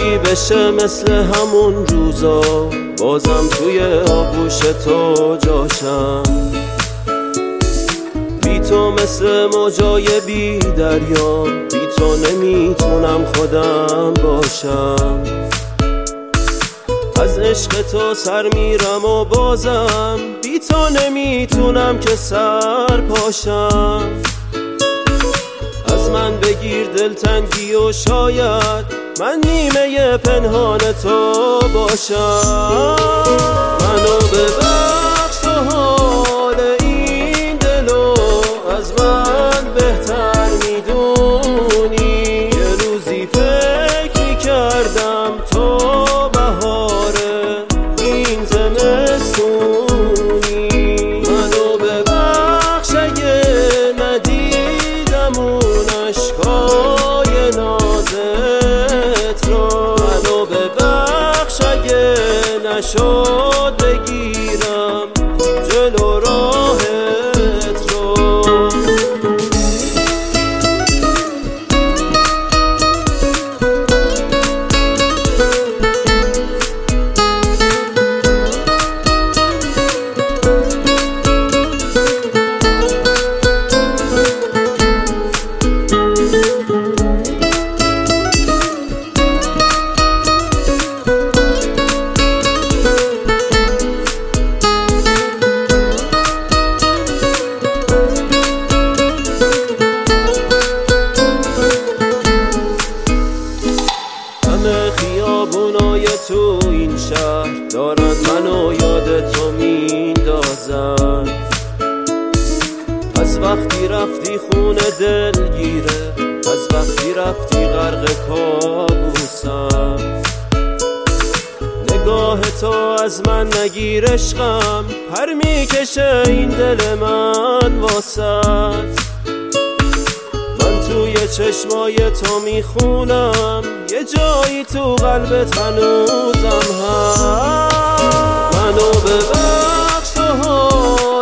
یکی بشه مثل همون روزا، بازم توی آغوش تو جاشم. بی تو مثل موجای بی دریا، بی تو نمیتونم خودم باشم. از عشق تو سر میرم و بازم بی تو نمیتونم که سر پاشم. از من بگیر دلتنگی و شاید من نیمه پنهان تو باشم. منو ببخش تو حال این دلو از من بهتر میدونی. یه روزی فکر میکردم تو بهار این زمستونی. منو ببخش اگه ندیدم اون اشکای نازت رو. منو ببخش اگه نشد بگیرم جلو راهت رو. خیابونای تو این شهر دارن منو یاد تو میندازن. از وقتی رفتی خونه دلگیره، از وقتی رفتی غرق کابوسم. نگاه تو از من نگیر عشقم، پر میکشه این دل من واسط. توی چشمای تو میخونم یه جایی تو قلبت هنوزم هست. منو ببخش تو